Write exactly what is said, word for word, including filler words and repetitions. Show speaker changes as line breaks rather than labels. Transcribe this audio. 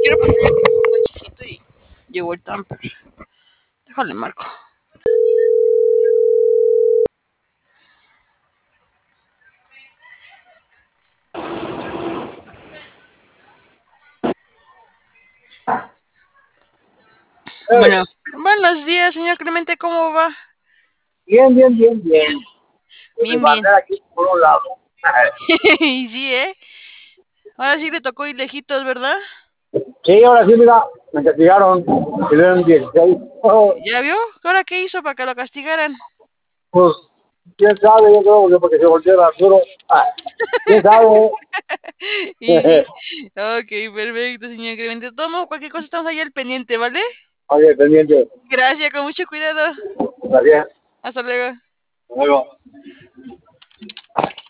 quiero pasar ya con un cochecito y llegó el tamper. Déjale, marco. Bueno, buenos días, señor Clemente, ¿cómo va?
Bien, bien, bien, bien. Con mi
Bien, bien.
bandera aquí por un lado.
Y sí, ¿eh? Ahora sí le tocó ir lejitos, ¿verdad?
Sí, ahora sí, mira, me castigaron. Y le dieron dieciséis. Oh,
¿Ya vio? ¿Ahora qué hizo para que lo castigaran?
pues, quién sabe, yo creo que porque se volteó el Arturo. Ah, quién sabe.
Y sí. Ok, perfecto, señor Clemente. Tomo cualquier cosa, estamos ahí al pendiente, ¿vale?
Oye, pendiente.
Gracias, con mucho cuidado.
Gracias.
Hasta luego.
Hasta luego.